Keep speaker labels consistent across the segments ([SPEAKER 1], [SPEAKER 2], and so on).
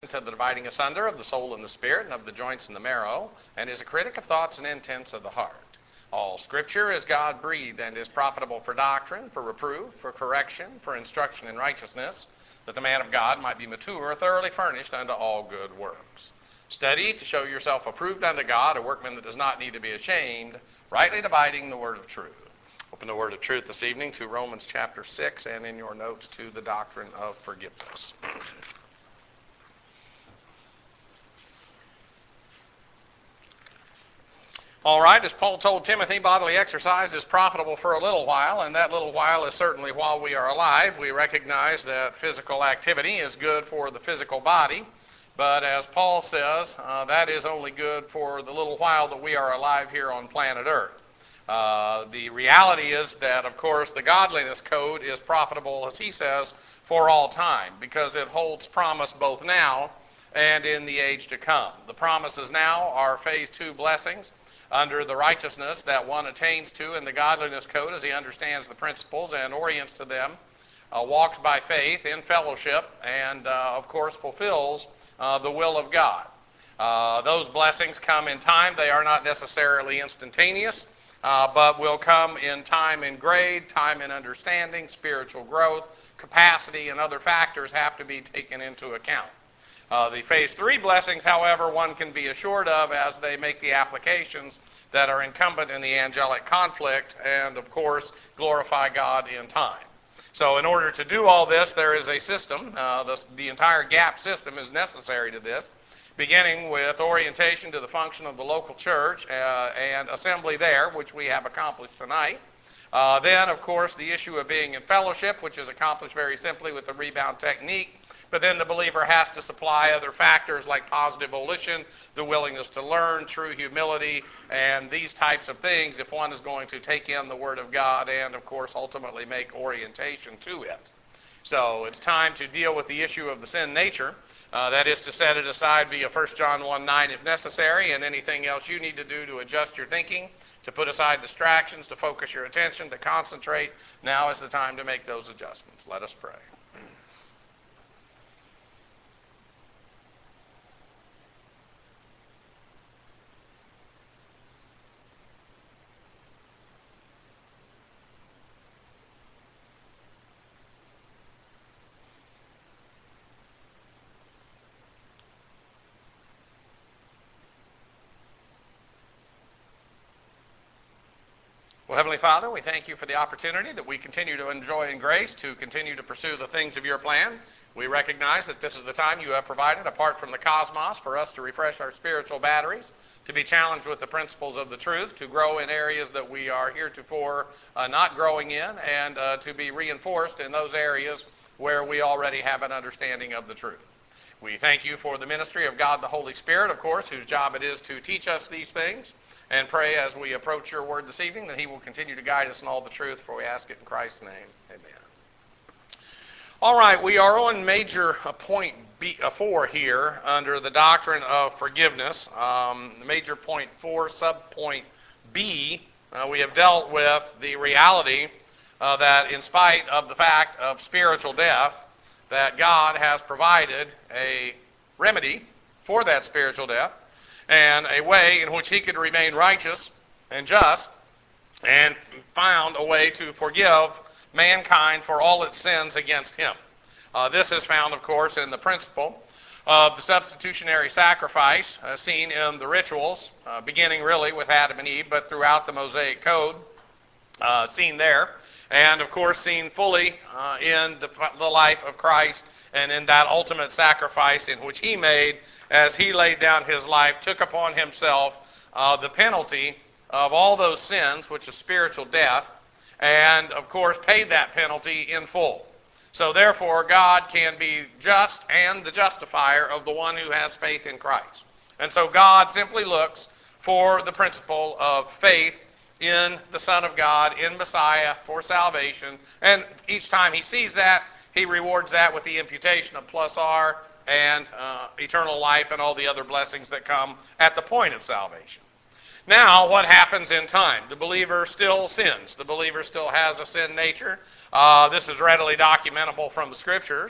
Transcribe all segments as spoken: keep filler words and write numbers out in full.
[SPEAKER 1] to the dividing asunder of the soul and the spirit and of the joints and the marrow, and is a critic of thoughts and intents of the heart. All Scripture is God-breathed and is profitable for doctrine, for reproof, for correction, for instruction in righteousness, that the man of God might be mature, thoroughly furnished unto all good works. Study to show yourself approved unto God, a workman that does not need to be ashamed, rightly dividing the word of truth. Open the word of truth this evening to Romans chapter six, and in your notes to the doctrine of forgiveness. All right, as Paul told Timothy, bodily exercise is profitable for a little while, and that little while is certainly while we are alive. We recognize that physical activity is good for the physical body, but as Paul says, uh, that is only good for the little while that we are alive here on planet Earth. Uh, the reality is that, of course, the godliness code is profitable, as he says, for all time, because it holds promise both now and in the age to come. The promises now are phase two blessings under the righteousness that one attains to in the godliness code as he understands the principles and orients to them, uh, walks by faith in fellowship, and, uh, of course, fulfills uh, the will of God. Uh, those blessings come in time. They are not necessarily instantaneous, uh, but will come in time in grade, time in understanding, spiritual growth, capacity, and other factors have to be taken into account. Uh, the phase three blessings, however, one can be assured of as they make the applications that are incumbent in the angelic conflict and, of course, glorify God in time. So in order to do all this, there is a system. Uh, the, the entire GAP system is necessary to this, beginning with orientation to the function of the local church uh, and assembly there, which we have accomplished tonight. Uh, then, of course, the issue of being in fellowship, which is accomplished very simply with the rebound technique. But then the believer has to supply other factors like positive volition, the willingness to learn, true humility, and these types of things if one is going to take in the Word of God and, of course, ultimately make orientation to it. So it's time to deal with the issue of the sin nature. Uh, that is to set it aside via First John one nine if necessary, and anything else you need to do to adjust your thinking, to put aside distractions, to focus your attention, to concentrate. Now is the time to make those adjustments. Let us pray. Well, Heavenly Father, we thank you for the opportunity that we continue to enjoy in grace to continue to pursue the things of your plan. We recognize that this is the time you have provided, apart from the cosmos, for us to refresh our spiritual batteries, to be challenged with the principles of the truth, to grow in areas that we are heretofore uh, not growing in, and uh, to be reinforced in those areas where we already have an understanding of the truth. We thank you for the ministry of God the Holy Spirit, of course, whose job it is to teach us these things, and pray as we approach your word this evening that he will continue to guide us in all the truth, for we ask it in Christ's name. Amen. All right, we are on major point B, uh, four here under the doctrine of forgiveness. Um, major point four, subpoint B, uh, we have dealt with the reality uh, that in spite of the fact of spiritual death, that God has provided a remedy for that spiritual death, and a way in which he could remain righteous and just, and found a way to forgive mankind for all its sins against him. Uh, this is found, of course, in the principle of the substitutionary sacrifice uh, seen in the rituals, uh, beginning really with Adam and Eve, but throughout the Mosaic Code, uh, seen there. And, of course, seen fully uh, in the, the life of Christ and in that ultimate sacrifice in which he made as he laid down his life, took upon himself uh, the penalty of all those sins, which is spiritual death, and, of course, paid that penalty in full. So, therefore, God can be just and the justifier of the one who has faith in Christ. And so God simply looks for the principle of faith in the Son of God, in Messiah, for salvation. And each time he sees that, he rewards that with the imputation of plus R and uh, eternal life and all the other blessings that come at the point of salvation. Now, what happens in time? The believer still sins. The believer still has a sin nature. Uh, this is readily documentable from the Scriptures.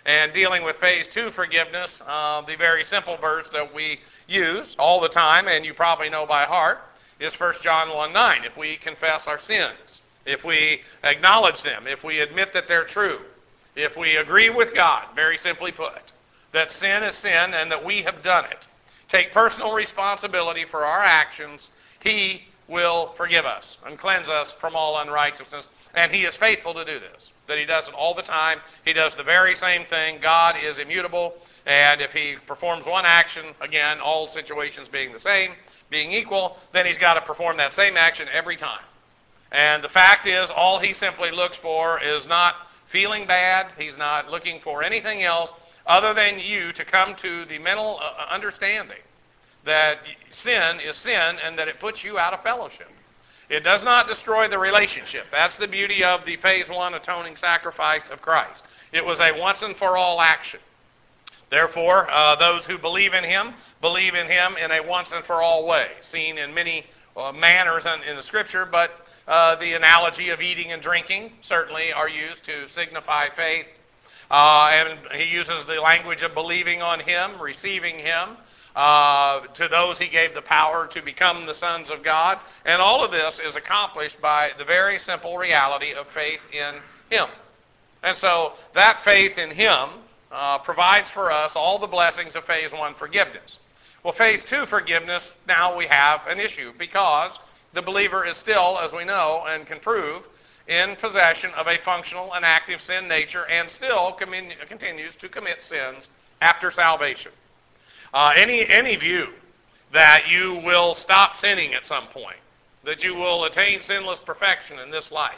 [SPEAKER 1] And dealing with phase two forgiveness, uh, the very simple verse that we use all the time, and you probably know by heart, is First John one nine. If we confess our sins, if we acknowledge them, if we admit that they're true, if we agree with God, very simply put, that sin is sin and that we have done it, take personal responsibility for our actions, He will forgive us and cleanse us from all unrighteousness. And He is faithful to do this, that He does it all the time. He does the very same thing. God is immutable, and if He performs one action, again, all situations being the same, being equal, then He's got to perform that same action every time. And the fact is, all He simply looks for is not feeling bad. He's not looking for anything else other than you to come to the mental understanding that sin is sin and that it puts you out of fellowship. It does not destroy the relationship. That's the beauty of the phase one atoning sacrifice of Christ. It was a once and for all action. Therefore, uh, those who believe in Him, believe in Him in a once and for all way, seen in many uh, manners in, in the Scripture, but uh, the analogy of eating and drinking certainly are used to signify faith. Uh, and He uses the language of believing on Him, receiving Him. Uh, to those He gave the power to become the sons of God. And all of this is accomplished by the very simple reality of faith in Him. And so that faith in Him uh, provides for us all the blessings of phase one forgiveness. Well, phase two forgiveness, now we have an issue because the believer is still, as we know and can prove, in possession of a functional and active sin nature and still commun- continues to commit sins after salvation. Uh, any any view that you will stop sinning at some point, that you will attain sinless perfection in this life,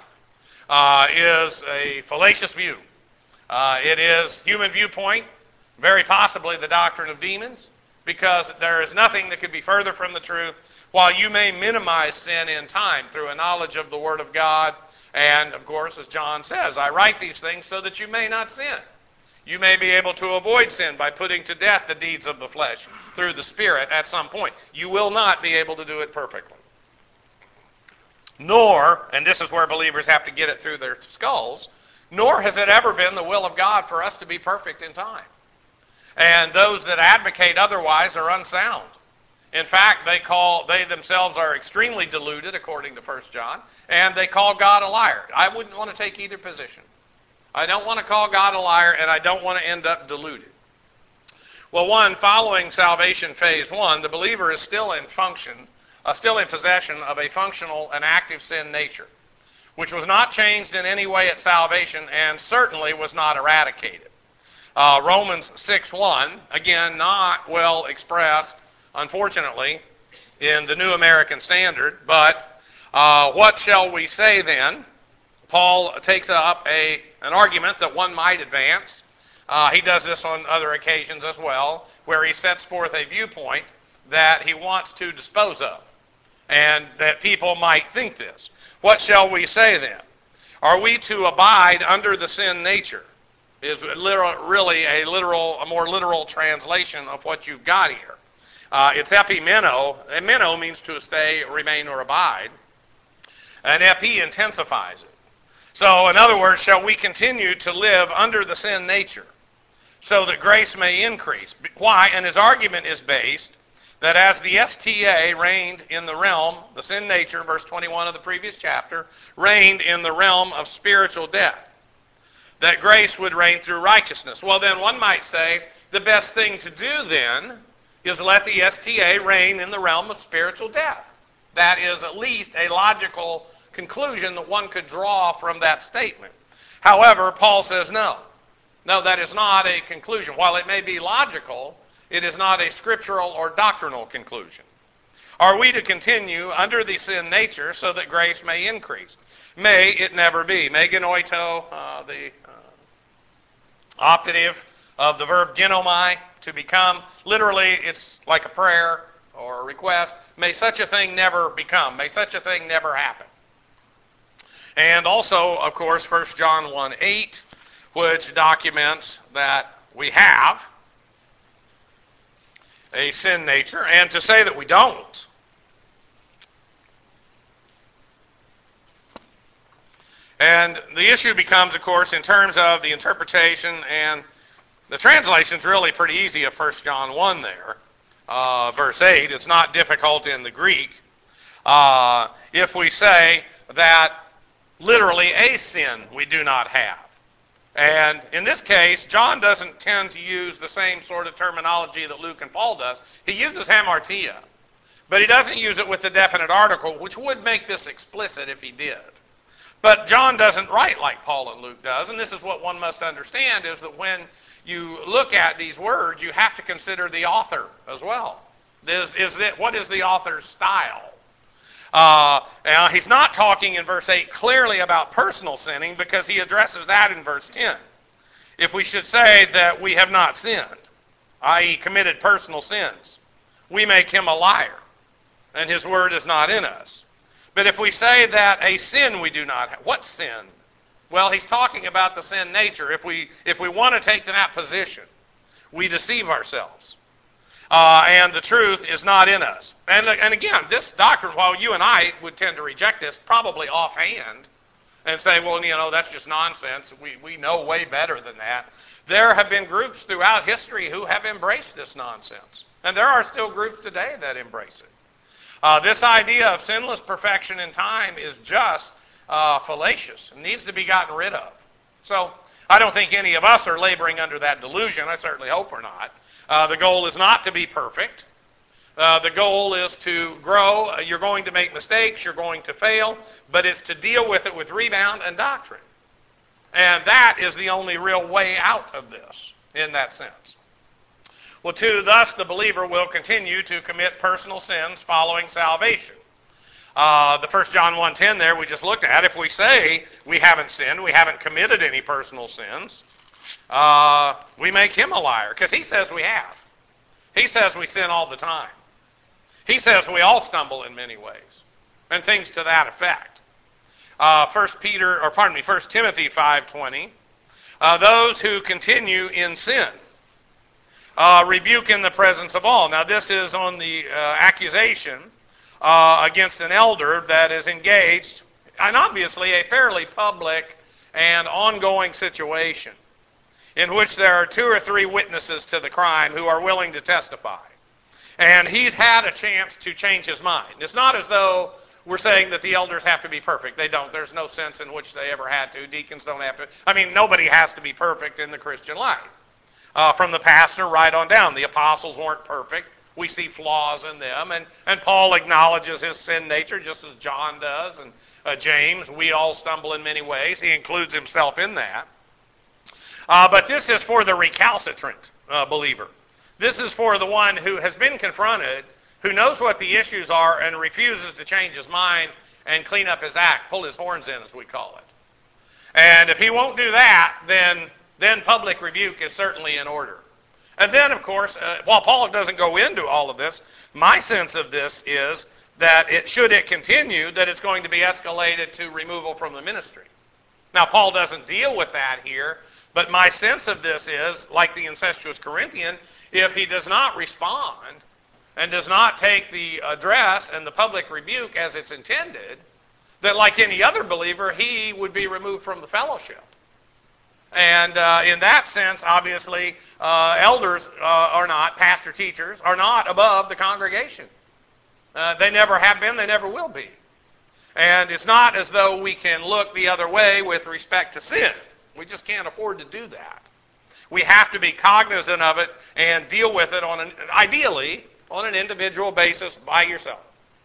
[SPEAKER 1] uh, is a fallacious view. Uh, it is human viewpoint, very possibly the doctrine of demons, because there is nothing that could be further from the truth. While you may minimize sin in time through a knowledge of the Word of God, and of course, as John says, I write these things so that you may not sin. You may be able to avoid sin by putting to death the deeds of the flesh through the Spirit at some point. You will not be able to do it perfectly. Nor, and this is where believers have to get it through their skulls, nor has it ever been the will of God for us to be perfect in time. And those that advocate otherwise are unsound. In fact, they call they themselves are extremely deluded, according to First John, and they call God a liar. I wouldn't want to take either position. I don't want to call God a liar, and I don't want to end up deluded. Well, one, following salvation phase one, the believer is still in function, uh, still in possession of a functional and active sin nature, which was not changed in any way at salvation and certainly was not eradicated. Uh, Romans six one, again, not well expressed, unfortunately, in the New American Standard, but uh, what shall we say then? Paul takes up a an argument that one might advance. Uh, he does this on other occasions as well, where he sets forth a viewpoint that he wants to dispose of, and that people might think this. What shall we say then? Are we to abide under the sin nature? Is literal, really a literal, a more literal translation of what you've got here. Uh, it's epimeno. Emeno means to stay, remain, or abide. And epi intensifies it. So, in other words, shall we continue to live under the sin nature so that grace may increase? Why? And his argument is based that as the S T A reigned in the realm, the sin nature, verse twenty-one of the previous chapter, reigned in the realm of spiritual death, that grace would reign through righteousness. Well, then one might say the best thing to do then is let the S T A reign in the realm of spiritual death. That is at least a logical conclusion that one could draw from that statement. However, Paul says no. No, that is not a conclusion. While it may be logical, it is not a scriptural or doctrinal conclusion. Are we to continue under the sin nature so that grace may increase? May it never be. Meganoito, uh, the uh, optative of the verb genomai, to become. Literally, it's like a prayer or a request. May such a thing never become. May such a thing never happen. And also, of course, First John one eight, which documents that we have a sin nature, and to say that we don't and the issue becomes, of course, in terms of the interpretation and The translation's really pretty easy of First John one there, uh, verse eight. It's not difficult in the Greek. Uh, if we say that literally a sin we do not have. And in this case, John doesn't tend to use the same sort of terminology that Luke and Paul does. He uses hamartia, but he doesn't use it with the definite article, which would make this explicit if he did. But John doesn't write like Paul and Luke does, and this is what one must understand, is that when you look at these words, you have to consider the author as well. Is, is that, what is the author's style? Uh, now, he's not talking in verse eight clearly about personal sinning, because he addresses that in verse ten. If we should say that we have not sinned, that is committed personal sins, we make him a liar, and his word is not in us. But if we say that a sin we do not have, what sin? Well, he's talking about the sin nature. If we if we want to take that position, we deceive ourselves. Uh, and the truth is not in us. And, and again, this doctrine, while you and I would tend to reject this probably offhand and say, well, you know, that's just nonsense. We, we know way better than that. There have been groups throughout history who have embraced this nonsense. And there are still groups today that embrace it. Uh, this idea of sinless perfection in time is just uh, fallacious and needs to be gotten rid of. So I don't think any of us are laboring under that delusion. I certainly hope we're not. Uh, the goal is not to be perfect. Uh, the goal is to grow. Uh, you're going to make mistakes. You're going to fail. But it's to deal with it with rebound and doctrine. And that is the only real way out of this in that sense. Well, two, thus the believer will continue to commit personal sins following salvation. Uh, the First John one ten there we just looked at, if we say we haven't sinned, we haven't committed any personal sins, uh, we make him a liar, because he says we have. He says we sin all the time. He says we all stumble in many ways, and things to that effect. Uh, First Peter, or pardon me, First Timothy five twenty, uh, those who continue in sin, Uh, rebuke in the presence of all. Now, this is on the uh, accusation uh, against an elder that is engaged, and obviously a fairly public and ongoing situation in which there are two or three witnesses to the crime who are willing to testify. And he's had a chance to change his mind. It's not as though we're saying that the elders have to be perfect. They don't. There's no sense in which they ever had to. Deacons don't have to. I mean, nobody has to be perfect in the Christian life. Uh, from the pastor right on down. The apostles weren't perfect. We see flaws in them. And, and Paul acknowledges his sin nature, just as John does, and uh, James. We all stumble in many ways. He includes himself in that. Uh, but this is for the recalcitrant uh, believer. This is for the one who has been confronted, who knows what the issues are, and refuses to change his mind and clean up his act, pull his horns in, as we call it. And if he won't do that, then... then public rebuke is certainly in order. And then, of course, uh, while Paul doesn't go into all of this, my sense of this is that it, should it continue, that it's going to be escalated to removal from the ministry. Now, Paul doesn't deal with that here, but my sense of this is, like the incestuous Corinthian, if he does not respond and does not take the address and the public rebuke as it's intended, that like any other believer, he would be removed from the fellowship. And uh, in that sense, obviously, uh, elders uh, are not, pastor teachers, are not above the congregation. Uh, they never have been, they never will be. And it's not as though we can look the other way with respect to sin. We just can't afford to do that. We have to be cognizant of it and deal with it, on an, ideally, on an individual basis by yourself.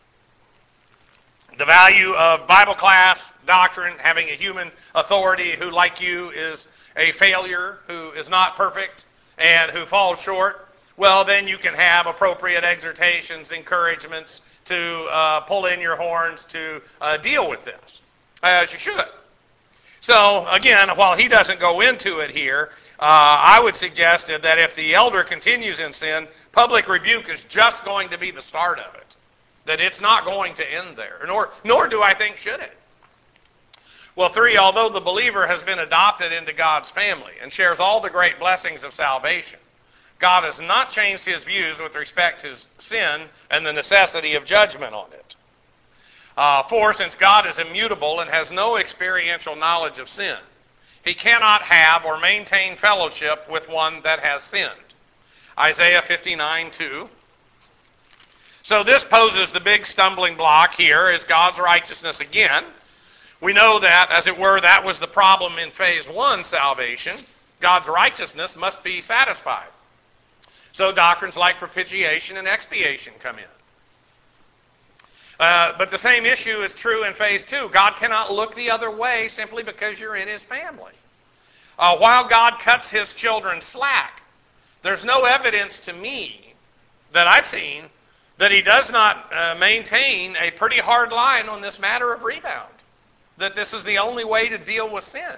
[SPEAKER 1] The value of Bible class, doctrine, having a human authority who, like you, is a failure, who is not perfect, and who falls short, well, then you can have appropriate exhortations, encouragements to uh, pull in your horns to uh, deal with this, as you should. So, again, while he doesn't go into it here, uh, I would suggest that if the elder continues in sin, public rebuke is just going to be the start of it. That it's not going to end there, nor, nor do I think should it. Well, three, although the believer has been adopted into God's family and shares all the great blessings of salvation, God has not changed his views with respect to sin and the necessity of judgment on it. Uh, four, since God is immutable and has no experiential knowledge of sin, He cannot have or maintain fellowship with one that has sinned. Isaiah fifty-nine two. So this poses the big stumbling block here is God's righteousness again. We know that, as it were, that was the problem in phase one salvation. God's righteousness must be satisfied. So doctrines like propitiation and expiation come in. Uh, but the same issue is true in phase two. God cannot look the other way simply because you're in his family. Uh, while God cuts his children slack, there's no evidence to me that I've seen that he does not uh, maintain a pretty hard line on this matter of rebound. That this is the only way to deal with sin.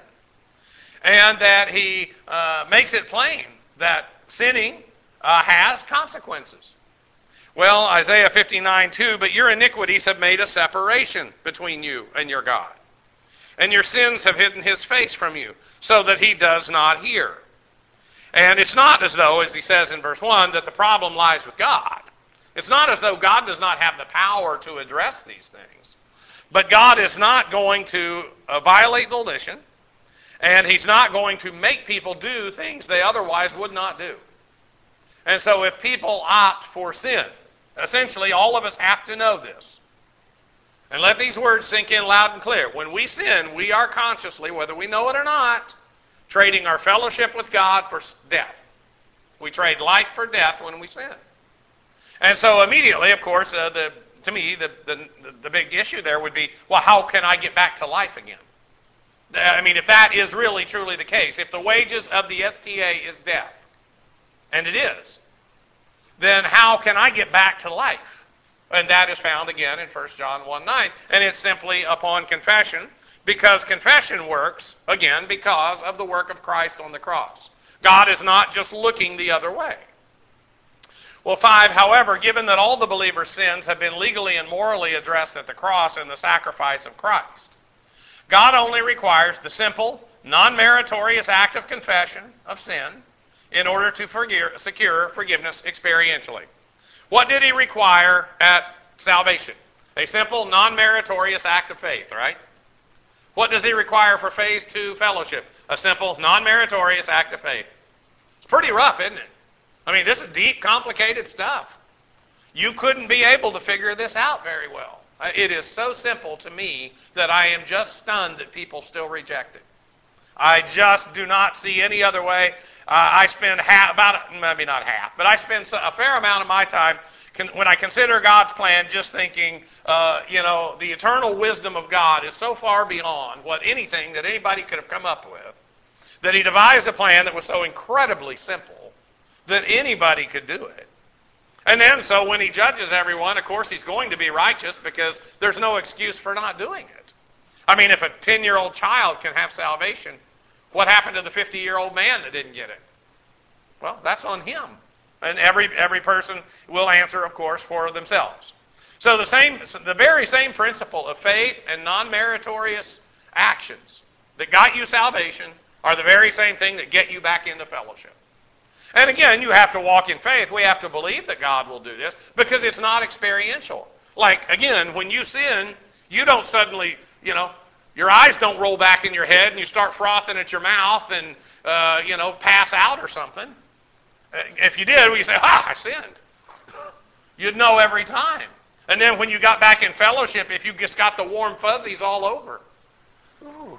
[SPEAKER 1] And that he uh, makes it plain that sinning uh, has consequences. Well, Isaiah fifty-nine two, but your iniquities have made a separation between you and your God. And your sins have hidden his face from you, so that he does not hear. And it's not as though, as he says in verse one, that the problem lies with God. It's not as though God does not have the power to address these things. But God is not going to uh, violate volition, and he's not going to make people do things they otherwise would not do. And so if people opt for sin, essentially all of us have to know this. And let these words sink in loud and clear. When we sin, we are consciously, whether we know it or not, trading our fellowship with God for death. We trade life for death when we sin. And so immediately, of course, uh, the, to me, the, the, the big issue there would be, well, how can I get back to life again? I mean, if that is really, truly the case, if the wages of the S T A is death, and it is, then how can I get back to life? And that is found again in First John one nine. And it's simply upon confession, because confession works, again, because of the work of Christ on the cross. God is not just looking the other way. Well, five, however, given that all the believers' sins have been legally and morally addressed at the cross and the sacrifice of Christ, God only requires the simple, non-meritorious act of confession of sin in order to forgive, secure forgiveness experientially. What did he require at salvation? A simple, non-meritorious act of faith, right? What does he require for phase two fellowship? A simple, non-meritorious act of faith. It's pretty rough, isn't it? I mean, this is deep, complicated stuff. You couldn't be able to figure this out very well. It is so simple to me that I am just stunned that people still reject it. I just do not see any other way. Uh, I spend half, about, maybe not half, but I spend a fair amount of my time can, when I consider God's plan just thinking, uh, you know, the eternal wisdom of God is so far beyond what anything that anybody could have come up with, that he devised a plan that was so incredibly simple that anybody could do it. And then, so when he judges everyone, of course, he's going to be righteous because there's no excuse for not doing it. I mean, if a ten-year-old child can have salvation, what happened to the fifty-year-old man that didn't get it? Well, that's on him. And every every person will answer, of course, for themselves. So the same, the very same principle of faith and non-meritorious actions that got you salvation are the very same thing that get you back into fellowship. And again, you have to walk in faith. We have to believe that God will do this because it's not experiential. Like, again, when you sin, you don't suddenly, you know, your eyes don't roll back in your head and you start frothing at your mouth and, uh, you know, pass out or something. If you did, we say, ah, I sinned. You'd know every time. And then when you got back in fellowship, if you just got the warm fuzzies all over, ooh.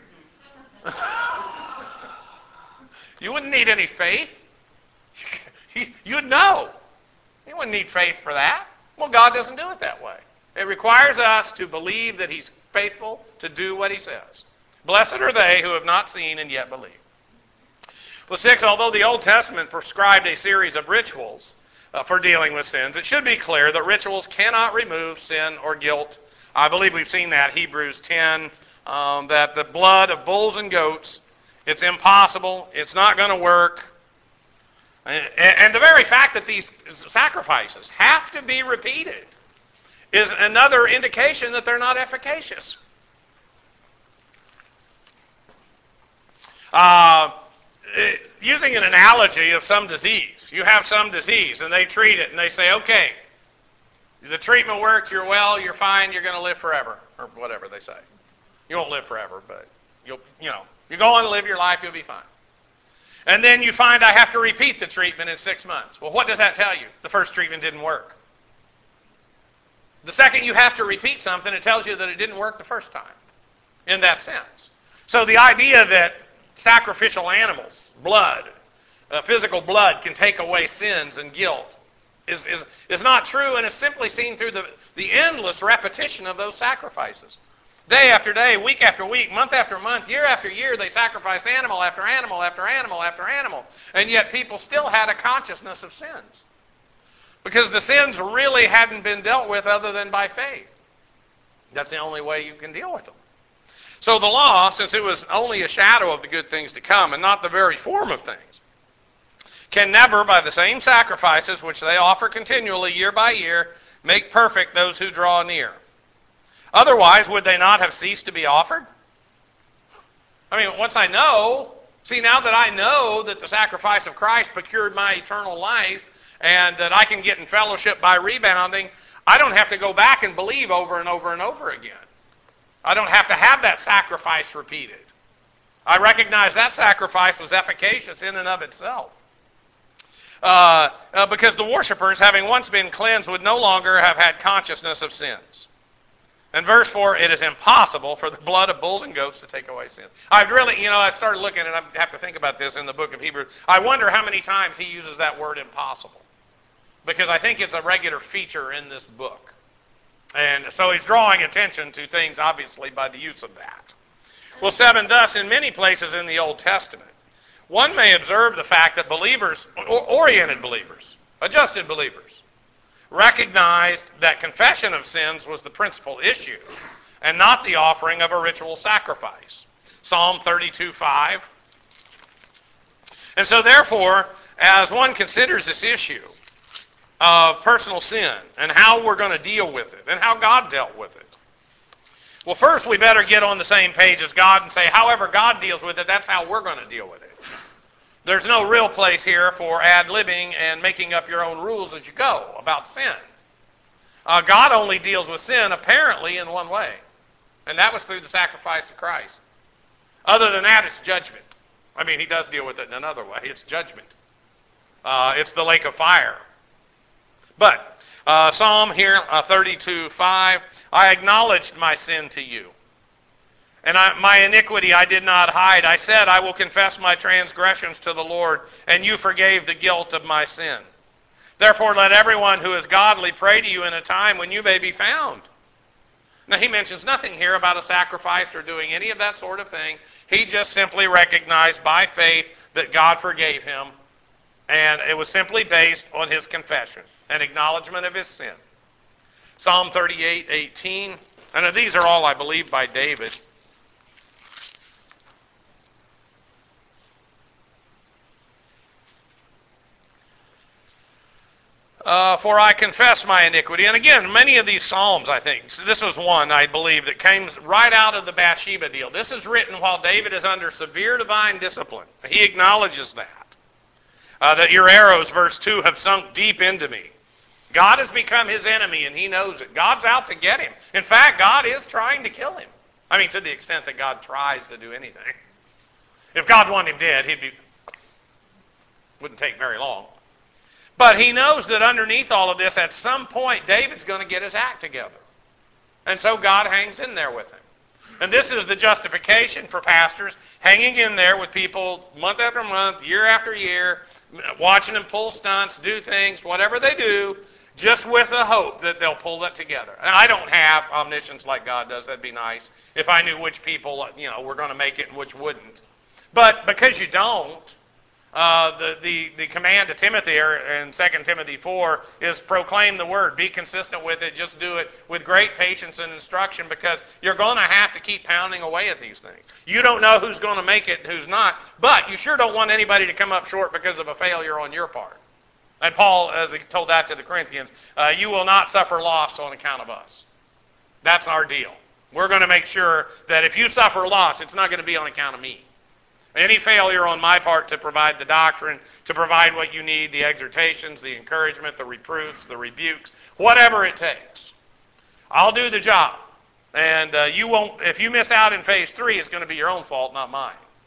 [SPEAKER 1] You wouldn't need any faith. You'd know. You wouldn't need faith for that. Well, God doesn't do it that way. It requires us to believe that he's faithful to do what he says. Blessed are they who have not seen and yet believe. Well, six, although the Old Testament prescribed a series of rituals uh, for dealing with sins, it should be clear that rituals cannot remove sin or guilt. I believe we've seen that, Hebrews ten, um, that the blood of bulls and goats, it's impossible, it's not going to work. And the very fact that these sacrifices have to be repeated is another indication that they're not efficacious. Uh, using an analogy of some disease, you have some disease and they treat it and they say, okay, the treatment worked, you're well, you're fine, you're going to live forever, or whatever they say. You won't live forever, but you'll, you know, You go on and live your life, you'll be fine. And then you find I have to repeat the treatment in six months. Well, what does that tell you? The first treatment didn't work. The second you have to repeat something, it tells you that it didn't work the first time, in that sense. So the idea that sacrificial animals, blood, uh, physical blood can take away sins and guilt is, is, is not true, and is simply seen through the, the endless repetition of those sacrifices. Day after day, week after week, month after month, year after year, they sacrificed animal after animal after animal after animal, and yet people still had a consciousness of sins. Because the sins really hadn't been dealt with other than by faith. That's the only way you can deal with them. So the law, since it was only a shadow of the good things to come and not the very form of things, can never, by the same sacrifices which they offer continually year by year, make perfect those who draw near. Otherwise, would they not have ceased to be offered? I mean, once I know, see, now that I know that the sacrifice of Christ procured my eternal life, and that I can get in fellowship by rebounding, I don't have to go back and believe over and over and over again. I don't have to have that sacrifice repeated. I recognize that sacrifice was efficacious in and of itself. Uh, uh, because the worshipers, having once been cleansed, would no longer have had consciousness of sins. In verse four, it is impossible for the blood of bulls and goats to take away sins. I'd really, you know, I started looking, and I have to think about this in the book of Hebrews. I wonder how many times he uses that word impossible. Because I think it's a regular feature in this book. And so he's drawing attention to things, obviously, by the use of that. Well, seven, thus, in many places in the Old Testament, one may observe the fact that believers, oriented believers, adjusted believers, recognized that confession of sins was the principal issue, and not the offering of a ritual sacrifice. Psalm thirty-two five. And so, therefore, as one considers this issue of personal sin and how we're going to deal with it and how God dealt with it. Well, first we better get on the same page as God and say, however God deals with it, that's how we're going to deal with it. There's no real place here for ad-libbing and making up your own rules as you go about sin. Uh, God only deals with sin apparently in one way, and that was through the sacrifice of Christ. Other than that, it's judgment. I mean, he does deal with it in another way. It's judgment. Uh, it's the lake of fire. But, uh, Psalm here, uh, thirty-two five, I acknowledged my sin to you, and I, my iniquity I did not hide. I said, I will confess my transgressions to the Lord, and you forgave the guilt of my sin. Therefore, let everyone who is godly pray to you in a time when you may be found. Now, he mentions nothing here about a sacrifice or doing any of that sort of thing. He just simply recognized by faith that God forgave him, and it was simply based on his confession, an acknowledgement of his sin. Psalm thirty-eight eighteen, and these are all, I believe, by David. Uh, for I confess my iniquity. And again, many of these Psalms, I think, so this was one, I believe, that came right out of the Bathsheba deal. This is written while David is under severe divine discipline. He acknowledges that. Uh, that your arrows, verse two, have sunk deep into me. God has become his enemy, and he knows it. God's out to get him. In fact, God is trying to kill him. I mean, to the extent that God tries to do anything. If God wanted him dead, he'd be, wouldn't take very long. But he knows that underneath all of this, at some point, David's going to get his act together. And so God hangs in there with him. And this is the justification for pastors hanging in there with people month after month, year after year, watching them pull stunts, do things, whatever they do, just with the hope that they'll pull that together. And I don't have omniscience like God does. That'd be nice if I knew which people, you know, were going to make it and which wouldn't. But because you don't, Uh, the, the, the command to Timothy in Second Timothy four is proclaim the word. Be consistent with it. Just do it with great patience and instruction, because you're going to have to keep pounding away at these things. You don't know who's going to make it and who's not, but you sure don't want anybody to come up short because of a failure on your part. And Paul, as he told that to the Corinthians, uh, you will not suffer loss on account of us. That's our deal. We're going to make sure that if you suffer loss, it's not going to be on account of me. Any failure on my part to provide the doctrine, to provide what you need, the exhortations, the encouragement, the reproofs, the rebukes, whatever it takes, I'll do the job. And uh, you won't. If you miss out in phase three, it's going to be your own fault, not mine.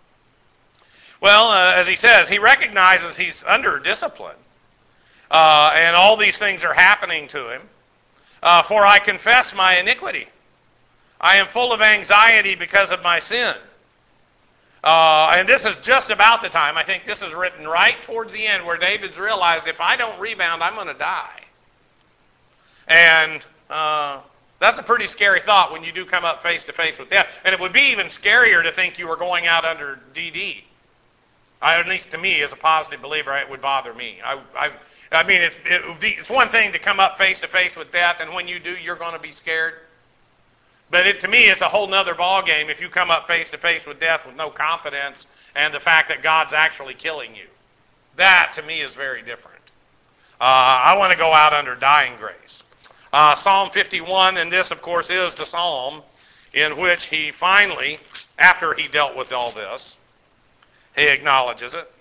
[SPEAKER 1] Well, uh, as he says, he recognizes he's under discipline. Uh, and all these things are happening to him. Uh, For I confess my iniquity. I am full of anxiety because of my sin. Uh, and this is just about the time, I think this is written right towards the end, where David's realized, if I don't rebound, I'm going to die. And uh, that's a pretty scary thought when you do come up face to face with death. And it would be even scarier to think you were going out under D D. I, at least to me, as a positive believer, it would bother me. I, I, I mean, it's, it would be, it's one thing to come up face to face with death, and when you do, you're going to be scared. But it, to me, it's a whole nother ballgame if you come up face to face with death with no confidence and the fact that God's actually killing you. That, to me, is very different. Uh, I want to go out under dying grace. Uh, Psalm fifty-one, and this, of course, is the psalm in which he finally, after he dealt with all this, he acknowledges it.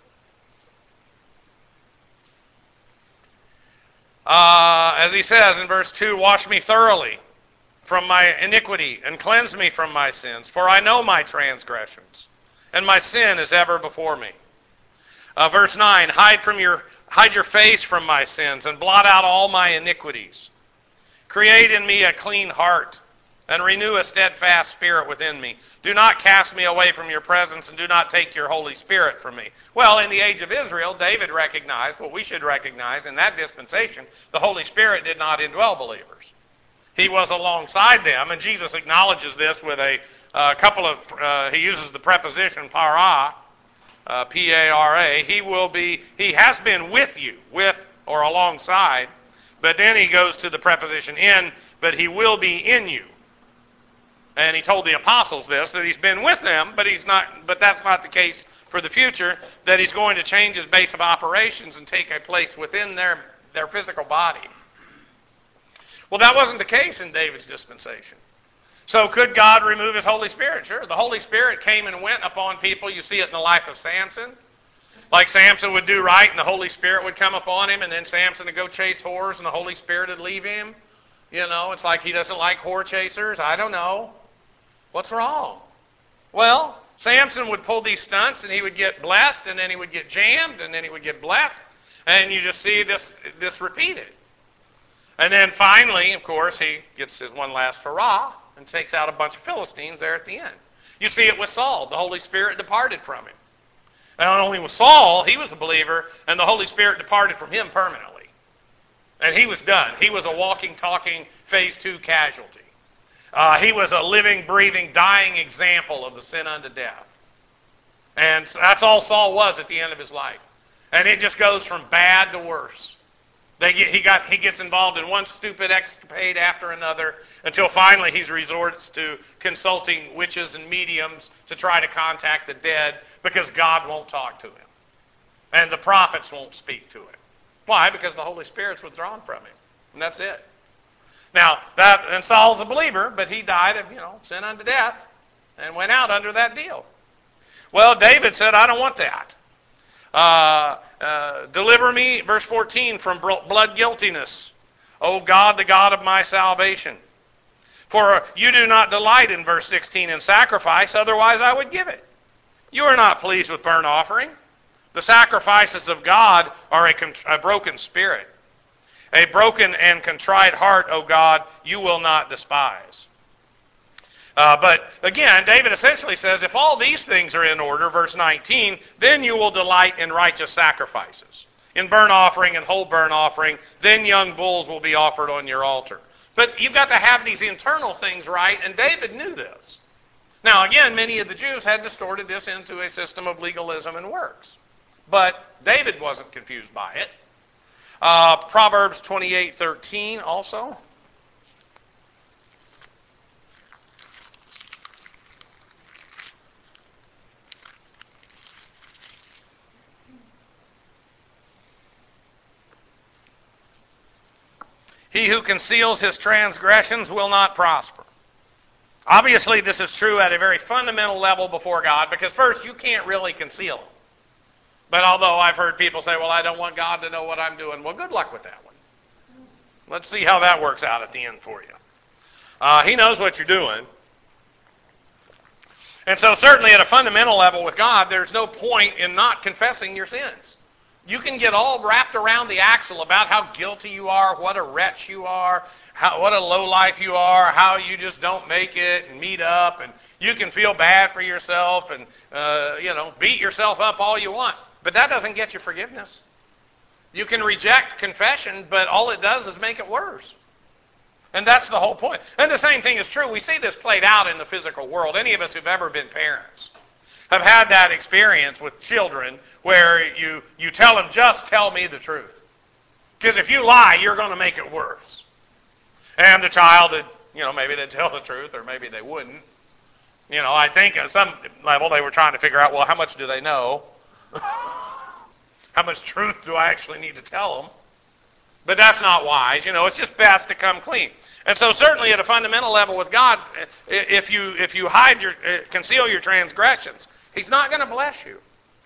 [SPEAKER 1] Uh, as he says in verse two, wash me thoroughly from my iniquity and cleanse me from my sins, for I know my transgressions, and my sin is ever before me. Uh, verse nine, hide from your hide your face from my sins and blot out all my iniquities. Create in me a clean heart and renew a steadfast spirit within me. Do not cast me away from your presence, and do not take your Holy Spirit from me. Well, in the age of Israel, David recognized what we should recognize in that dispensation. The Holy Spirit did not indwell believers. He was alongside them, and Jesus acknowledges this with a uh, couple of, uh, he uses the preposition para, uh, P A R A. He will be, he has been with you, with or alongside, but then he goes to the preposition in, but he will be in you. And he told the apostles this, that he's been with them, but he's not. But that's not the case for the future, that he's going to change his base of operations and take a place within their, their physical body. Well, that wasn't the case in David's dispensation. So could God remove his Holy Spirit? Sure. The Holy Spirit came and went upon people. You see it in the life of Samson. Like Samson would do right, and the Holy Spirit would come upon him, and then Samson would go chase whores, and the Holy Spirit would leave him. You know, it's like he doesn't like whore chasers. I don't know. What's wrong? Well, Samson would pull these stunts, and he would get blessed, and then he would get jammed, and then he would get blessed, and you just see this this repeated. And then finally, of course, he gets his one last hurrah and takes out a bunch of Philistines there at the end. You see it with Saul. The Holy Spirit departed from him. Not only with Saul, he was a believer, and the Holy Spirit departed from him permanently. And he was done. He was a walking, talking, phase two casualty. Uh, he was a living, breathing, dying example of the sin unto death. And that's all Saul was at the end of his life. And it just goes from bad to worse. They get, he, got, he gets involved in one stupid escapade after another until finally he resorts to consulting witches and mediums to try to contact the dead because God won't talk to him. And the prophets won't speak to him. Why? Because the Holy Spirit's withdrawn from him. And that's it. Now, that and Saul's a believer, but he died of, you know, sin unto death and went out under that deal. Well, David said, I don't want that. Uh, uh, deliver me, verse fourteen, from blood guiltiness, O God, the God of my salvation. For you do not delight in, verse sixteen, in sacrifice, otherwise I would give it. You are not pleased with burnt offering. The sacrifices of God are a, con- a broken spirit. A broken and contrite heart, O God, you will not despise. Uh, but again, David essentially says, if all these things are in order, verse nineteen, then you will delight in righteous sacrifices. In burnt offering and whole burnt offering, then young bulls will be offered on your altar. But you've got to have these internal things right, and David knew this. Now again, many of the Jews had distorted this into a system of legalism and works. But David wasn't confused by it. Uh, Proverbs twenty-eight thirteen also. He who conceals his transgressions will not prosper. Obviously, this is true at a very fundamental level before God, because first, you can't really conceal them. But although I've heard people say, well, I don't want God to know what I'm doing. Well, good luck with that one. Let's see how that works out at the end for you. Uh, he knows what you're doing. And so certainly at a fundamental level with God, there's no point in not confessing your sins. You can get all wrapped around the axle about how guilty you are, what a wretch you are, how, what a lowlife you are, how you just don't make it and meet up, and you can feel bad for yourself and uh, you know beat yourself up all you want. But that doesn't get you forgiveness. You can reject confession, but all it does is make it worse. And that's the whole point. And the same thing is true. We see this played out in the physical world. Any of us who've ever been parents have had that experience with children where you, you tell them, just tell me the truth. Because if you lie, you're going to make it worse. And the child, would, you know, maybe they'd tell the truth or maybe they wouldn't. You know, I think at some level they were trying to figure out, well, how much do they know? How much truth do I actually need to tell them? But that's not wise. You know, it's just best to come clean. And so certainly at a fundamental level with God, if you if you hide your conceal your transgressions, He's not going to bless you.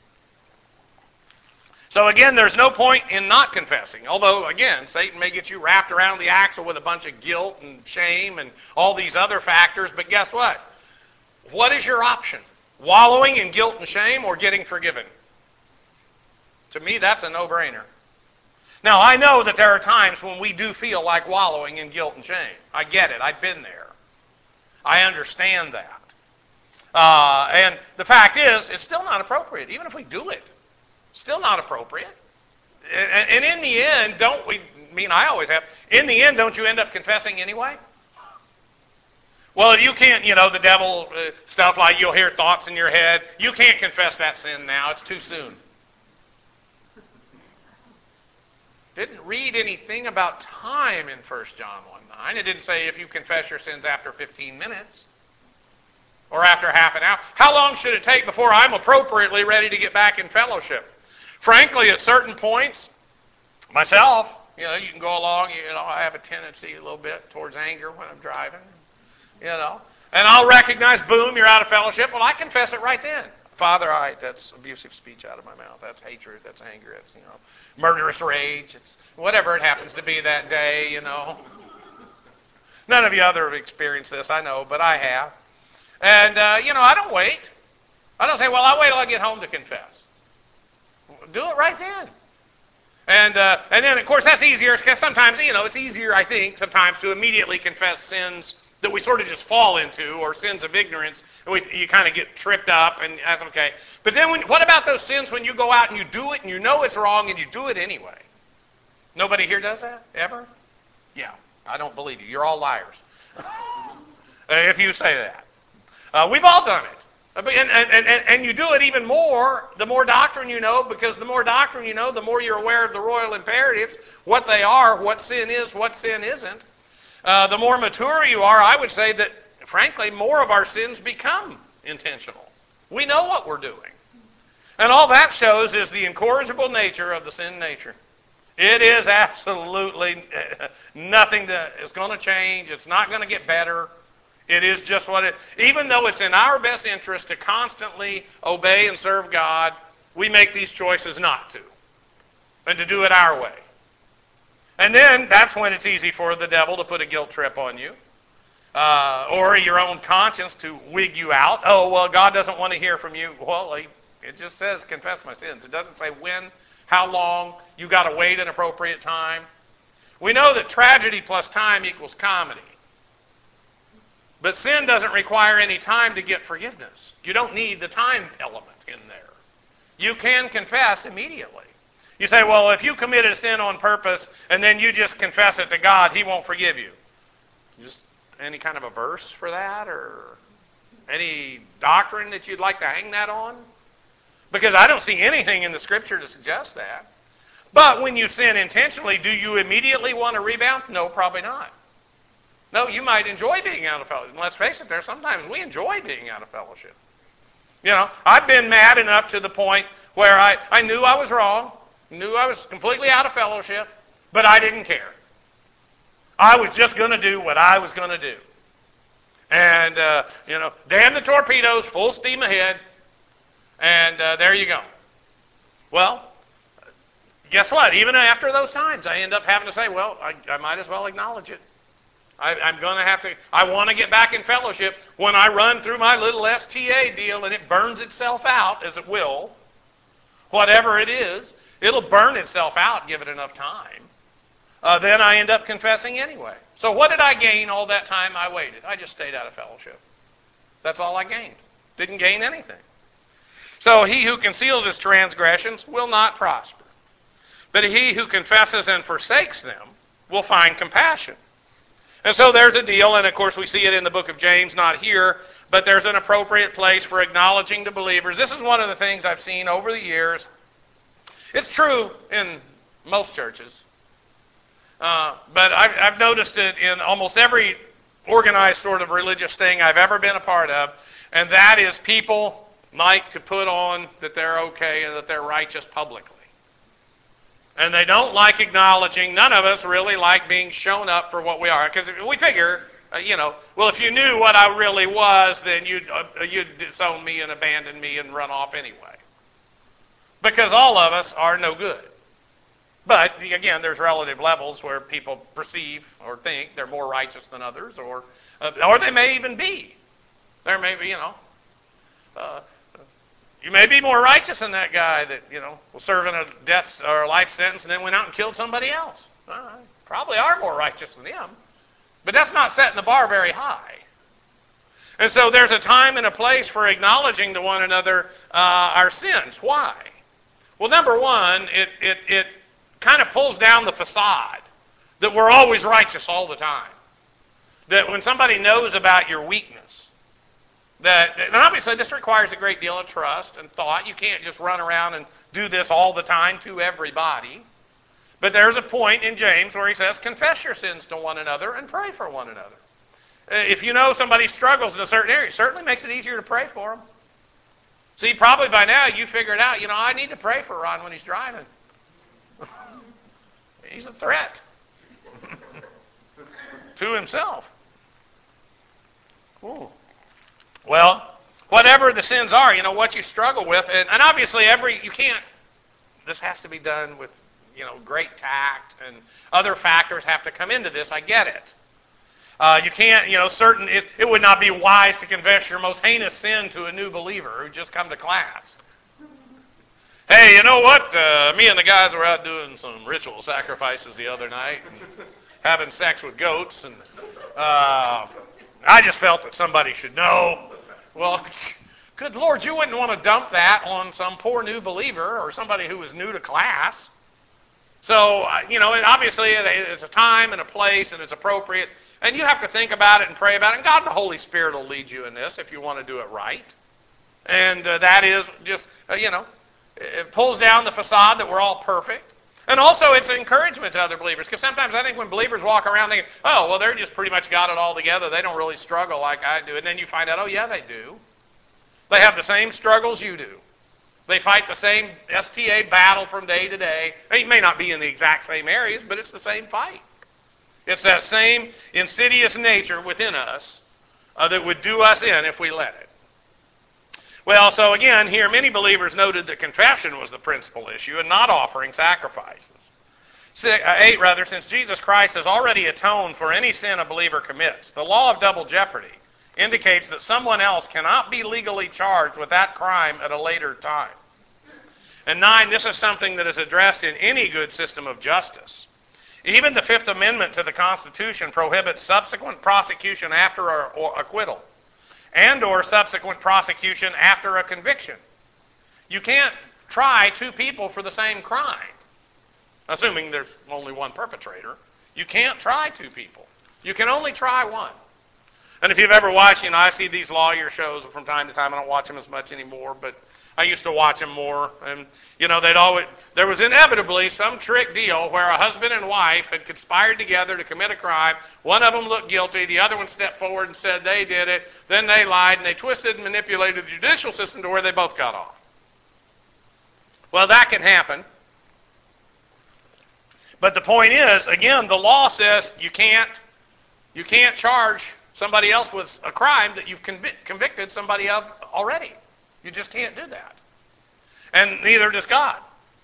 [SPEAKER 1] So again, there's no point in not confessing. Although, again, Satan may get you wrapped around the axle with a bunch of guilt and shame and all these other factors. But guess what? What is your option? Wallowing in guilt and shame or getting forgiven? To me, that's a no-brainer. Now, I know that there are times when we do feel like wallowing in guilt and shame. I get it. I've been there. I understand that. Uh, and the fact is, it's still not appropriate. Even if we do it, still not appropriate. And, and in the end, don't we, I mean, I always have, in the end, don't you end up confessing anyway? Well, you can't, you know, the devil, uh, stuff like you'll hear thoughts in your head. You can't confess that sin now. It's too soon. Didn't read anything about time in First John one nine. It didn't say if you confess your sins after fifteen minutes or after half an hour. How long should it take before I'm appropriately ready to get back in fellowship? Frankly, at certain points, myself, you know, you can go along, you know, I have a tendency a little bit towards anger when I'm driving, you know, and I'll recognize, boom, you're out of fellowship. Well, I confess it right then. Father, I, that's abusive speech out of my mouth. That's hatred. That's anger. It's, you know, murderous rage. It's whatever it happens to be that day, you know. None of you other have experienced this, I know, but I have. And, uh, you know, I don't wait. I don't say, well, I'll wait till I get home to confess. Do it right then. And uh, and then, of course, that's easier because sometimes, you know, it's easier, I think, sometimes to immediately confess sins that we sort of just fall into, or sins of ignorance, and we, you kind of get tripped up, and that's okay. But then when, what about those sins when you go out and you do it, and you know it's wrong, and you do it anyway? Nobody here does that, ever? Yeah, I don't believe you. You're all liars. If you say that. Uh, we've all done it. And, and, and, and you do it even more, the more doctrine you know, because the more doctrine you know, the more you're aware of the royal imperatives, what they are, what sin is, what sin isn't. Uh, the more mature you are, I would say that, frankly, more of our sins become intentional. We know what we're doing. And all that shows is the incorrigible nature of the sin nature. It is absolutely nothing that is going to change. It's not going to get better. It is just what it is. Even though it's in our best interest to constantly obey and serve God, we make these choices not to, and to do it our way. And then that's when it's easy for the devil to put a guilt trip on you, uh, or your own conscience to wig you out. Oh, well, God doesn't want to hear from you. Well, it just says confess my sins. It doesn't say when, how long. You got to wait an appropriate time. We know that tragedy plus time equals comedy. But sin doesn't require any time to get forgiveness. You don't need the time element in there. You can confess immediately. You say, well, if you committed a sin on purpose and then you just confess it to God, He won't forgive you. Just any kind of a verse for that, or any doctrine that you'd like to hang that on? Because I don't see anything in the Scripture to suggest that. But when you sin intentionally, do you immediately want to rebound? No, probably not. No, you might enjoy being out of fellowship. And let's face it, there's sometimes we enjoy being out of fellowship. You know, I've been mad enough to the point where I, I knew I was wrong, knew I was completely out of fellowship, but I didn't care. I was just going to do what I was going to do. And, uh, you know, damn the torpedoes, full steam ahead, and uh, there you go. Well, guess what? Even after those times, I end up having to say, well, I, I might as well acknowledge it. I, I'm going to have to, I want to get back in fellowship. When I run through my little S T A deal and it burns itself out, as it will, whatever it is, it'll burn itself out, give it enough time. Uh, then I end up confessing anyway. So what did I gain all that time I waited? I just stayed out of fellowship. That's all I gained. Didn't gain anything. So he who conceals his transgressions will not prosper. But he who confesses and forsakes them will find compassion. And so there's a deal, and of course we see it in the book of James, not here, but there's an appropriate place for acknowledging to believers. This is one of the things I've seen over the years. It's true in most churches, uh, but I've, I've noticed it in almost every organized sort of religious thing I've ever been a part of, and that is people like to put on that they're okay and that they're righteous publicly. And they don't like acknowledging, none of us really like being shown up for what we are. Because we figure, uh, you know, well, if you knew what I really was, then you'd, uh, you'd disown me and abandon me and run off anyway. Because all of us are no good. But, again, there's relative levels where people perceive or think they're more righteous than others, or uh, or they may even be. There may be, you know, uh, you may be more righteous than that guy that, you know, was serving a death or a life sentence and then went out and killed somebody else. Well, probably are more righteous than him. But that's not setting the bar very high. And so there's a time and a place for acknowledging to one another uh, our sins. Why? Well, number one, it, it, it kind of pulls down the facade that we're always righteous all the time. That when somebody knows about your weakness, That, and obviously this requires a great deal of trust and thought. You can't just run around and do this all the time to everybody. But there's a point in James where he says, confess your sins to one another and pray for one another. If you know somebody struggles in a certain area, it certainly makes it easier to pray for them. See, probably by now you figured out, you know, I need to pray for Ron when he's driving. He's a threat to himself. Ooh. Well, whatever the sins are, you know, what you struggle with, and, and obviously every, you can't, this has to be done with, you know, great tact, and other factors have to come into this, I get it. Uh, you can't, you know, certain, it, it would not be wise to confess your most heinous sin to a new believer who just come to class. Hey, you know what, uh, me and the guys were out doing some ritual sacrifices the other night, and having sex with goats, and uh, I just felt that somebody should know. Well, good Lord, you wouldn't want to dump that on some poor new believer or somebody who was new to class. So, you know, obviously it's a time and a place and it's appropriate. And you have to think about it and pray about it. And God and the Holy Spirit will lead you in this if you want to do it right. And uh, that is just, uh, you know, it pulls down the facade that we're all perfect. And also it's an encouragement to other believers. Because sometimes I think when believers walk around thinking, oh, well, they're just pretty much got it all together. They don't really struggle like I do. And then you find out, oh, yeah, they do. They have the same struggles you do. They fight the same S T A battle from day to day. It may not be in the exact same areas, but it's the same fight. It's that same insidious nature within us uh, that would do us in if we let it. Well, so again, here many believers noted that confession was the principal issue and not offering sacrifices. Six, uh, eight, rather, since Jesus Christ has already atoned for any sin a believer commits, the law of double jeopardy indicates that someone else cannot be legally charged with that crime at a later time. And nine, this is something that is addressed in any good system of justice. Even the Fifth Amendment to the Constitution prohibits subsequent prosecution after a, or acquittal, and or subsequent prosecution after a conviction. You can't try two people for the same crime, assuming there's only one perpetrator. You can't try two people. You can only try one. And if you've ever watched, you know, I see these lawyer shows from time to time. I don't watch them as much anymore, but I used to watch them more. And, you know, they'd always, there was inevitably some trick deal where a husband and wife had conspired together to commit a crime. One of them looked guilty. The other one stepped forward and said they did it. Then they lied, and they twisted and manipulated the judicial system to where they both got off. Well, that can happen. But the point is, again, the law says you can't, you can't charge somebody else with a crime that you've convic- convicted somebody of already. You just can't do that. And neither does God.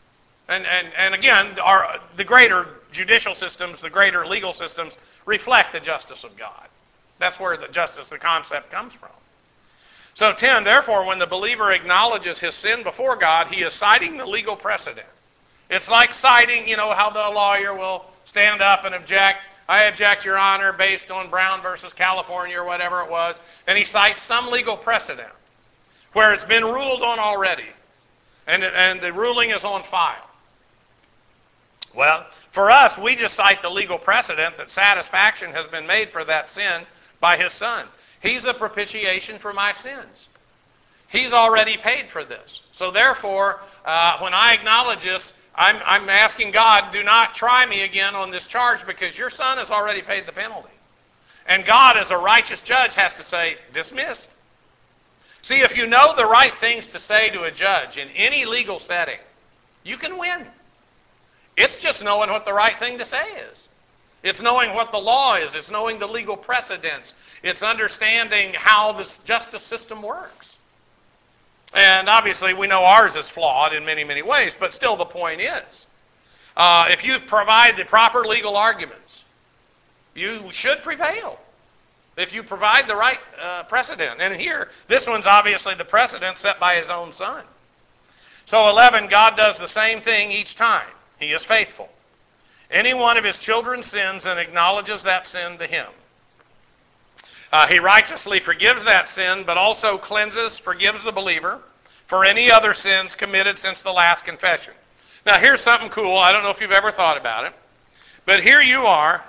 [SPEAKER 1] And, and, and again, our, the greater judicial systems, the greater legal systems reflect the justice of God. That's where the justice, the concept comes from. So ten, therefore, when the believer acknowledges his sin before God, he is citing the legal precedent. It's like citing, you know, how the lawyer will stand up and object. I object, Your Honor, based on Brown versus California or whatever it was. And he cites some legal precedent where it's been ruled on already. And, and the ruling is on file. Well, for us, we just cite the legal precedent that satisfaction has been made for that sin by his Son. He's a propitiation for my sins. He's already paid for this. So therefore, uh, when I acknowledge this, I'm, I'm asking God, do not try me again on this charge because your Son has already paid the penalty. And God, as a righteous judge, has to say, dismissed. See, if you know the right things to say to a judge in any legal setting, you can win. It's just knowing what the right thing to say is. It's knowing what the law is. It's knowing the legal precedents. It's understanding how this justice system works. And obviously we know ours is flawed in many, many ways, but still the point is, uh, if you provide the proper legal arguments, you should prevail. If you provide the right uh, precedent. And here, this one's obviously the precedent set by his own Son. So eleven, God does the same thing each time. He is faithful. Any one of his children sins and acknowledges that sin to him. Uh, he righteously forgives that sin, but also cleanses, forgives the believer for any other sins committed since the last confession. Now here's something cool. I don't know if you've ever thought about it. But here you are,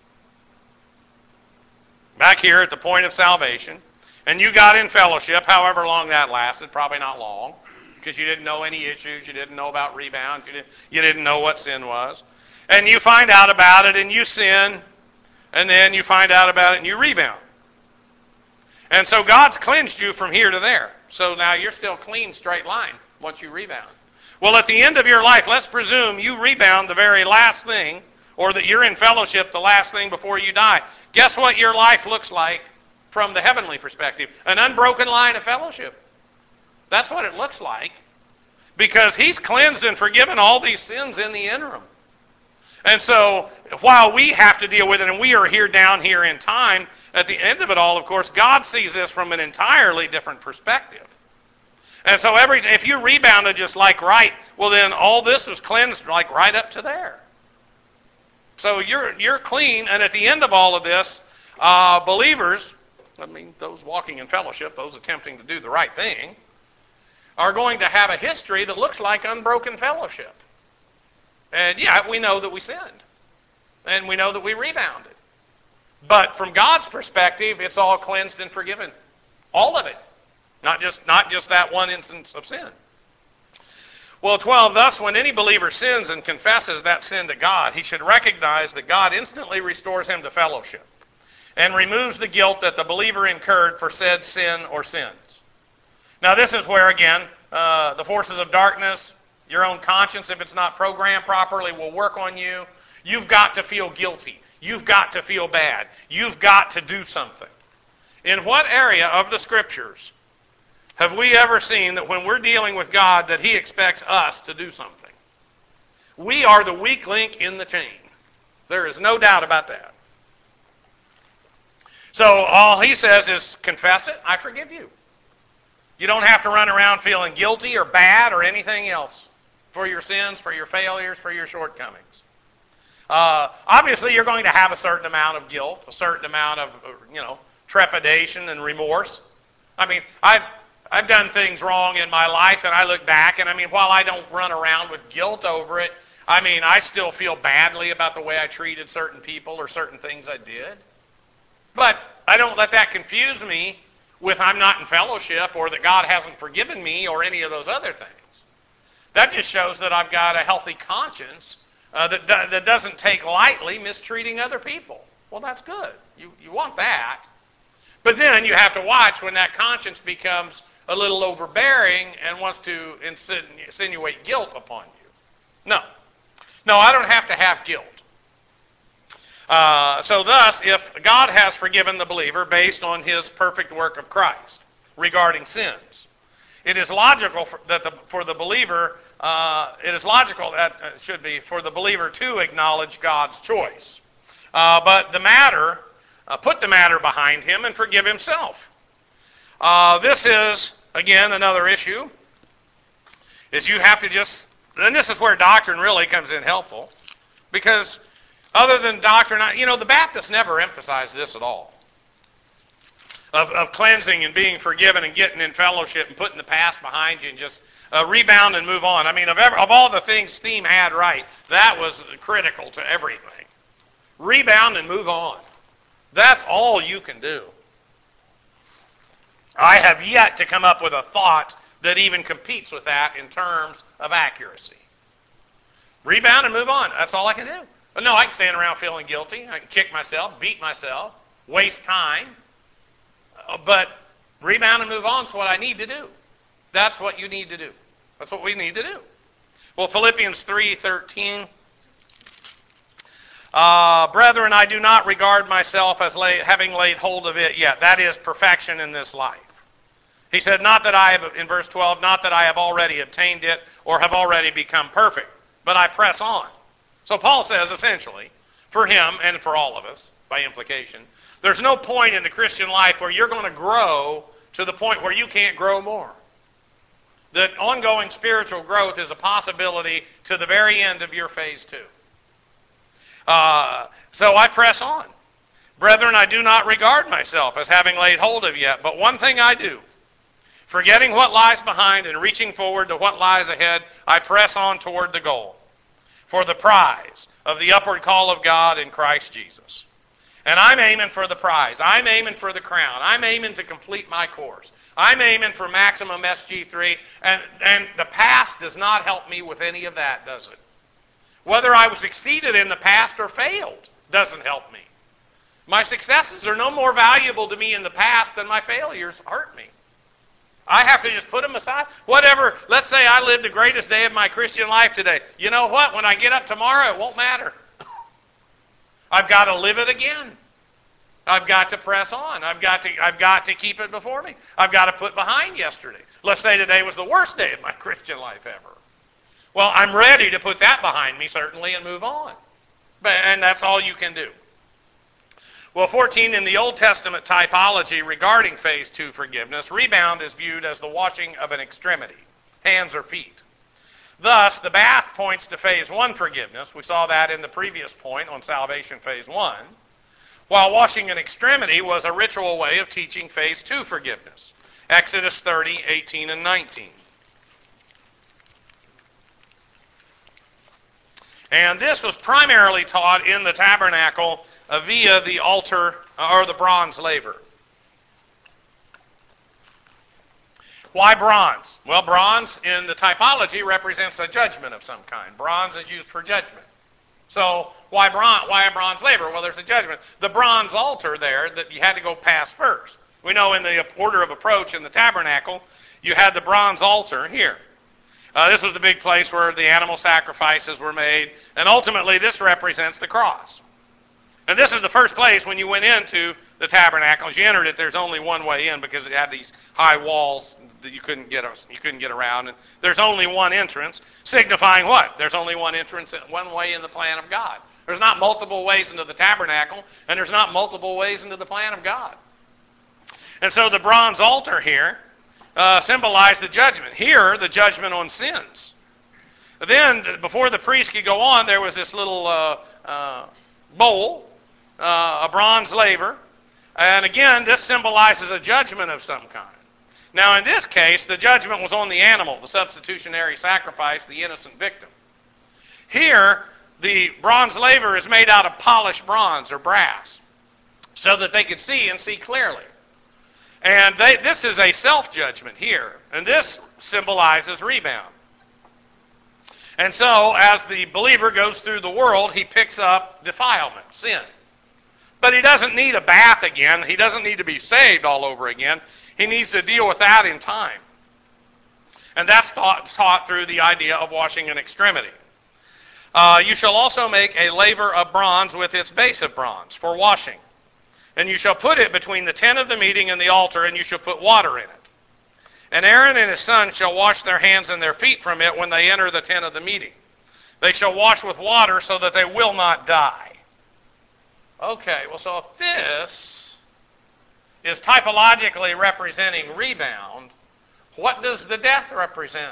[SPEAKER 1] back here at the point of salvation, and you got in fellowship, however long that lasted, probably not long, because you didn't know any issues, you didn't know about rebound, you didn't, you didn't know what sin was. And you find out about it, and you sin, and then you find out about it, and you rebound. And so God's cleansed you from here to there. So now you're still clean, straight line once you rebound. Well, at the end of your life, let's presume you rebound the very last thing, or that you're in fellowship the last thing before you die. Guess what your life looks like from the heavenly perspective? An unbroken line of fellowship. That's what it looks like. Because he's cleansed and forgiven all these sins in the interim. And so, while we have to deal with it, and we are here down here in time, at the end of it all, of course, God sees this from an entirely different perspective. And so, every if you rebounded just like right, well then all this is cleansed like right up to there. So you're you're clean, and at the end of all of this, uh, believers, I mean those walking in fellowship, those attempting to do the right thing, are going to have a history that looks like unbroken fellowship. And yeah, we know that we sinned. And we know that we rebounded. But from God's perspective, it's all cleansed and forgiven. All of it. Not just, not just that one instance of sin. Well, twelve, thus when any believer sins and confesses that sin to God, he should recognize that God instantly restores him to fellowship and removes the guilt that the believer incurred for said sin or sins. Now this is where, again, uh, the forces of darkness, your own conscience, if it's not programmed properly, will work on you. You've got to feel guilty. You've got to feel bad. You've got to do something. In what area of the Scriptures have we ever seen that when we're dealing with God that he expects us to do something? We are the weak link in the chain. There is no doubt about that. So all he says is, confess it, I forgive you. You don't have to run around feeling guilty or bad or anything else for your sins, for your failures, for your shortcomings. Uh, obviously, you're going to have a certain amount of guilt, a certain amount of, you know, trepidation and remorse. I mean, I've, I've done things wrong in my life, and I look back, and I mean, while I don't run around with guilt over it, I mean, I still feel badly about the way I treated certain people or certain things I did. But I don't let that confuse me with I'm not in fellowship or that God hasn't forgiven me or any of those other things. That just shows that I've got a healthy conscience uh, that, do, that doesn't take lightly mistreating other people. Well, that's good. You, you want that. But then you have to watch when that conscience becomes a little overbearing and wants to insinuate guilt upon you. No. No, I don't have to have guilt. Uh, so thus, if God has forgiven the believer based on his perfect work of Christ regarding sins, It is logical for, that the, for the believer, uh, it is logical that uh, should be for the believer to acknowledge God's choice. Uh, but the matter, uh, put the matter behind him and forgive himself. Uh, this is, again, another issue, is you have to just, and this is where doctrine really comes in helpful, because other than doctrine, you know, the Baptists never emphasized this at all. Of, of cleansing and being forgiven and getting in fellowship and putting the past behind you and just uh, rebound and move on. I mean, of, ever, of all the things Steam had right, that was critical to everything. Rebound and move on. That's all you can do. I have yet to come up with a thought that even competes with that in terms of accuracy. Rebound and move on. That's all I can do. No, I can stand around feeling guilty. I can kick myself, beat myself, waste time. But rebound and move on is what I need to do. That's what you need to do. That's what we need to do. Well, Philippians three thirteen. Uh, Brethren, I do not regard myself as lay, having laid hold of it yet. That is perfection in this life. He said, not that I have, in verse twelve, not that I have already obtained it or have already become perfect, but I press on. So Paul says, essentially, for him and for all of us, by implication, there's no point in the Christian life where you're going to grow to the point where you can't grow more. That ongoing spiritual growth is a possibility to the very end of your phase two. Uh, so I press on. Brethren, I do not regard myself as having laid hold of yet, but one thing I do, forgetting what lies behind and reaching forward to what lies ahead, I press on toward the goal, for the prize of the upward call of God in Christ Jesus. And I'm aiming for the prize. I'm aiming for the crown. I'm aiming to complete my course. I'm aiming for maximum S G three. And, and the past does not help me with any of that, does it? Whether I succeeded in the past or failed doesn't help me. My successes are no more valuable to me in the past than my failures hurt me. I have to just put them aside. Whatever, let's say I lived the greatest day of my Christian life today. You know what? When I get up tomorrow, it won't matter. I've got to live it again. I've got to press on. I've got to I've got to keep it before me. I've got to put behind yesterday. Let's say today was the worst day of my Christian life ever. Well, I'm ready to put that behind me, certainly, and move on. But, and that's all you can do. Well, fourteen, in the Old Testament typology regarding phase two forgiveness, rebound is viewed as the washing of an extremity, hands or feet. Thus, the bath points to phase one forgiveness. We saw that in the previous point on salvation phase one. While washing an extremity was a ritual way of teaching phase two forgiveness. Exodus thirty, eighteen, and nineteen. And this was primarily taught in the tabernacle uh, via the altar uh, or the bronze laver. Why bronze? Well, bronze in the typology represents a judgment of some kind. Bronze is used for judgment. So why bronze? Why a bronze laver? Well, there's a judgment. The bronze altar there that you had to go past first. We know in the order of approach in the tabernacle, you had the bronze altar here. Uh, this was the big place where the animal sacrifices were made, and ultimately this represents the cross. And this is the first place when you went into the tabernacle. As you entered it, there's only one way in because it had these high walls that you couldn't get you couldn't get around. And there's only one entrance, signifying what? There's only one entrance, one way in the plan of God. There's not multiple ways into the tabernacle, and there's not multiple ways into the plan of God. And so the bronze altar here uh, symbolized the judgment. Here, the judgment on sins. Then, before the priest could go on, there was this little uh, uh, bowl. Uh, a bronze laver. And again, this symbolizes a judgment of some kind. Now, in this case, the judgment was on the animal, the substitutionary sacrifice, the innocent victim. Here, the bronze laver is made out of polished bronze or brass so that they could see and see clearly. And they, this is a self-judgment here. And this symbolizes rebound. And so, as the believer goes through the world, he picks up defilement, sin. But he doesn't need a bath again. He doesn't need to be saved all over again. He needs to deal with that in time. And that's taught, taught through the idea of washing an extremity. Uh, you shall also make a laver of bronze with its base of bronze for washing. And you shall put it between the tent of the meeting and the altar, and you shall put water in it. And Aaron and his sons shall wash their hands and their feet from it when they enter the tent of the meeting. They shall wash with water so that they will not die. Okay, well, so if this is typologically representing rebound, what does the death represent?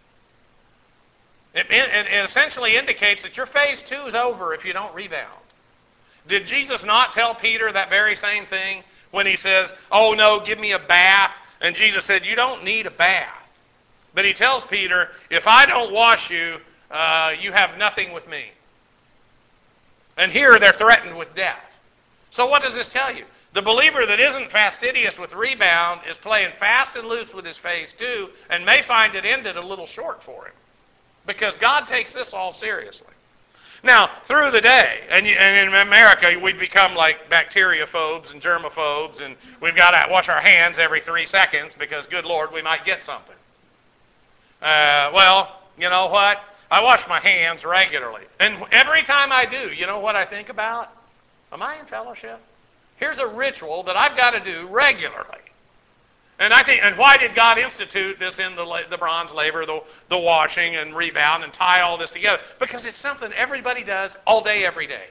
[SPEAKER 1] It, it, it essentially indicates that your phase two is over if you don't rebound. Did Jesus not tell Peter that very same thing when he says, oh no, give me a bath? And Jesus said, you don't need a bath. But he tells Peter, if I don't wash you, uh, you have nothing with me. And here they're threatened with death. So what does this tell you? The believer that isn't fastidious with rebound is playing fast and loose with his phase two and may find it ended a little short for him. Because God takes this all seriously. Now, through the day, and, you, and in America, we've become like bacteriophobes and germaphobes, and we've got to wash our hands every three seconds because, good Lord, we might get something. Uh, well, you know what? I wash my hands regularly. And every time I do, you know what I think about? Am I in fellowship? Here's a ritual that I've got to do regularly. And I think, and why did God institute this in the the bronze laver, the, the washing and rebound, and tie all this together? Because it's something everybody does all day, every day.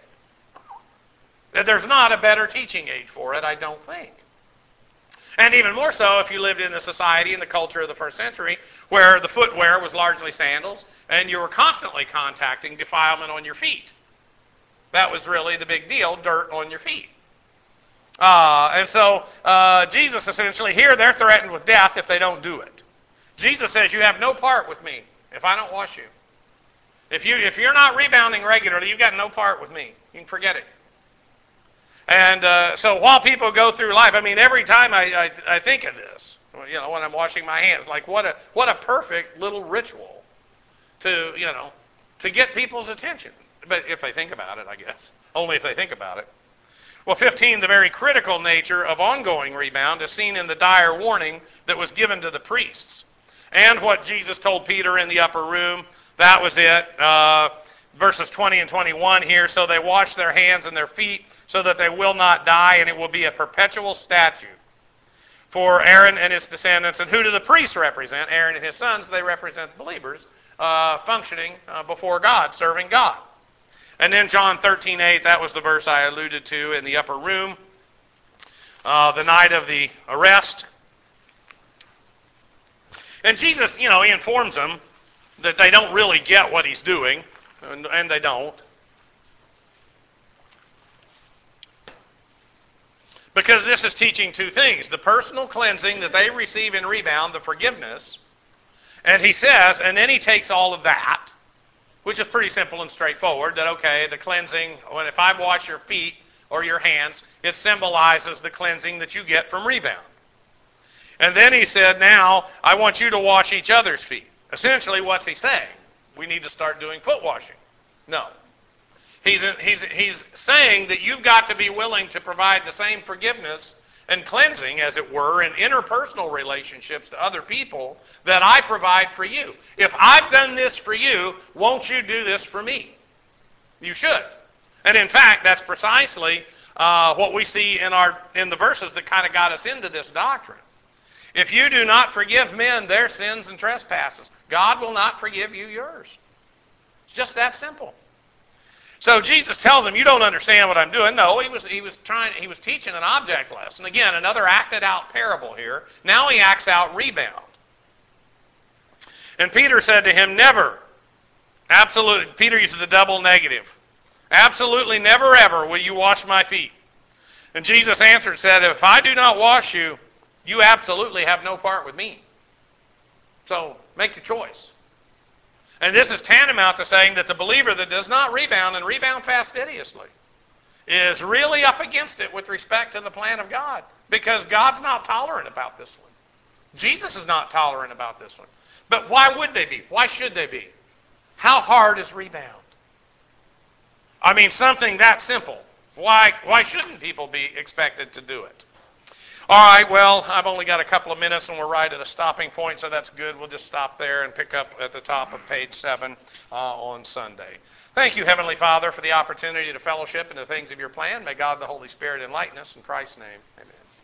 [SPEAKER 1] There's not a better teaching aid for it, I don't think. And even more so if you lived in the society and the culture of the first century, where the footwear was largely sandals, and you were constantly contacting defilement on your feet. That was really the big deal, dirt on your feet. Uh, and so uh, Jesus essentially, here they're threatened with death if they don't do it. Jesus says, you have no part with me if I don't wash you. If, you, if you're not rebounding regularly, you've got no part with me. You can forget it. And uh, so while people go through life, I mean, every time I, I, I think of this, you know, when I'm washing my hands, like what a what a perfect little ritual to, you know, to get people's attention. But if they think about it, I guess. Only if they think about it. Well, fifteen, the very critical nature of ongoing rebound is seen in the dire warning that was given to the priests. And what Jesus told Peter in the upper room, that was it. Uh, verses twenty and twenty-one here, so they wash their hands and their feet so that they will not die, and it will be a perpetual statute for Aaron and his descendants. And who do the priests represent? Aaron and his sons, they represent believers uh, functioning uh, before God, serving God. And then John thirteen eight, that was the verse I alluded to in the upper room. Uh, the night of the arrest. And Jesus, you know, he informs them that they don't really get what he's doing, and, and they don't. Because this is teaching two things. The personal cleansing that they receive in rebound, the forgiveness. And he says, and then he takes all of that, which is pretty simple and straightforward, that, okay, the cleansing, when if I wash your feet or your hands, it symbolizes the cleansing that you get from rebound. And then he said, now, I want you to wash each other's feet. Essentially, what's he saying? We need to start doing foot washing. No. He's, he's, he's saying that you've got to be willing to provide the same forgiveness and cleansing, as it were, in interpersonal relationships to other people that I provide for you. If I've done this for you, won't you do this for me? You should. And in fact, that's precisely uh, what we see in our in the verses that kind of got us into this doctrine. If you do not forgive men their sins and trespasses, God will not forgive you yours. It's just that simple. So Jesus tells them, you don't understand what I'm doing. No, he was he was trying he was teaching an object lesson. Again, another acted out parable here. Now he acts out rebound. And Peter said to him, never. Absolutely. Peter uses the double negative. Absolutely never ever will you wash my feet. And Jesus answered and said, if I do not wash you, you absolutely have no part with me. So make your choice. And this is tantamount to saying that the believer that does not rebound and rebound fastidiously is really up against it with respect to the plan of God. Because God's not tolerant about this one. Jesus is not tolerant about this one. But why would they be? Why should they be? How hard is rebound? I mean, something that simple. Why, why shouldn't people be expected to do it? All right, well, I've only got a couple of minutes and we're right at a stopping point, so that's good. We'll just stop there and pick up at the top of page seven uh, on Sunday. Thank you, Heavenly Father, for the opportunity to fellowship in the things of your plan. May God the Holy Spirit enlighten us. In Christ's name, amen.